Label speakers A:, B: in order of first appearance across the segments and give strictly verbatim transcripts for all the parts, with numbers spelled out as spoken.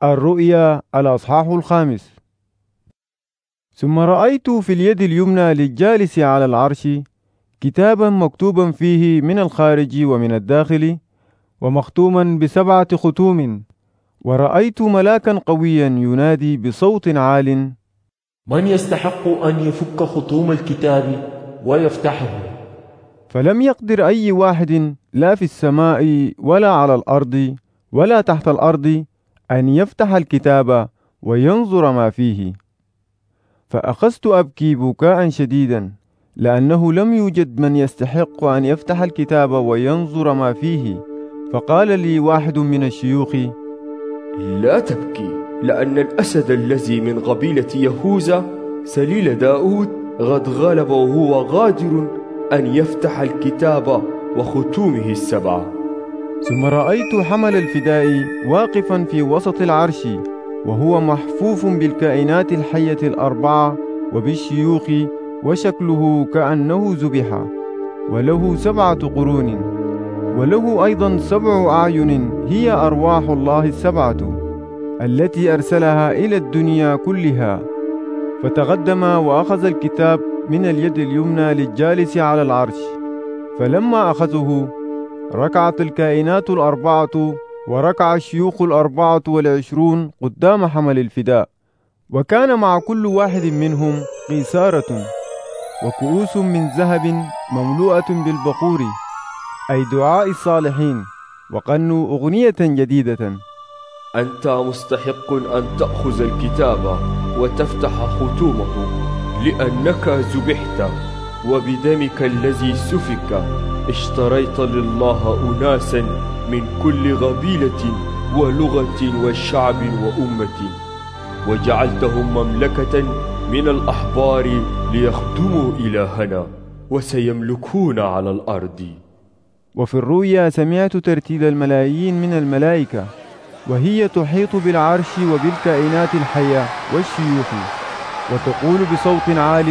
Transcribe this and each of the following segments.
A: الرؤيا الأصحاح الخامس. ثم رأيت في اليد اليمنى للجالس على العرش كتابا مكتوبا فيه من الخارج ومن الداخل ومختوما بسبعة ختوم، ورأيت ملاكا قويا ينادي بصوت عال:
B: من يستحق أن يفك ختوم الكتاب ويفتحه؟
A: فلم يقدر أي واحد لا في السماء ولا على الأرض ولا تحت الأرض أن يفتح الكتاب وينظر ما فيه. فأخذت أبكي بكاء شديدا، لأنه لم يوجد من يستحق أن يفتح الكتاب وينظر ما فيه. فقال لي واحد من الشيوخ:
C: لا تبكي، لأن الأسد الذي من قبيلة يهوذا سليل داود قد غلب، وهو قادر أن يفتح الكتاب وختومه السبعة.
A: ثم رأيت حمل الفداء واقفا في وسط العرش، وهو محفوف بالكائنات الحية الأربعة وبالشيوخ، وشكله كأنه ذبح، وله سبعة قرون، وله أيضا سبع أعين هي أرواح الله السبعة التي أرسلها إلى الدنيا كلها. فتقدم وأخذ الكتاب من اليد اليمنى للجالس على العرش، فلما أخذه ركعت الكائنات الأربعة وركع الشيوخ الأربعة والعشرون قدام حمل الفداء، وكان مع كل واحد منهم قيثارة وكؤوس من ذهب مملوءة بالبخور، أي دعاء الصالحين، وغنوا أغنية جديدة:
C: أنت مستحق أن تأخذ الكتاب وتفتح ختومه، لأنك ذبحت، وبدمك الذي سفك اشتريت لله أناسا من كل قبيلة ولغة وشعب وأمة، وجعلتهم مملكة من الأحبار ليخدموا إلهنا، وسيملكون على الأرض.
A: وفي الرؤيا سمعت ترتيل الملايين من الملائكة، وهي تحيط بالعرش وبالكائنات الحية والشيوخ، وتقول بصوت عال: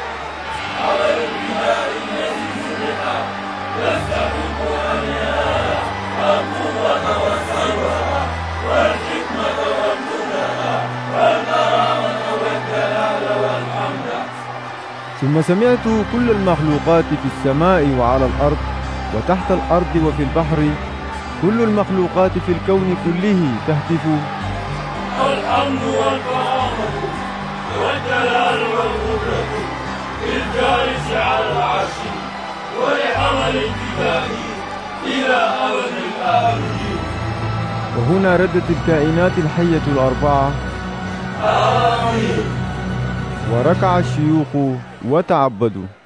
A: ثم سمعت كل المخلوقات في السماء وعلى الأرض وتحت الأرض وفي البحر، كل المخلوقات في الكون كله تهتف:
D: الحمد والكرامة والجلال والقدرة للجالس على العرش ولحمل الكتاب إلى أبد الآبدين.
A: وهنا ردت الكائنات الحية الأربعة:
D: آمين.
A: وركع الشيوخ وتعبدوا.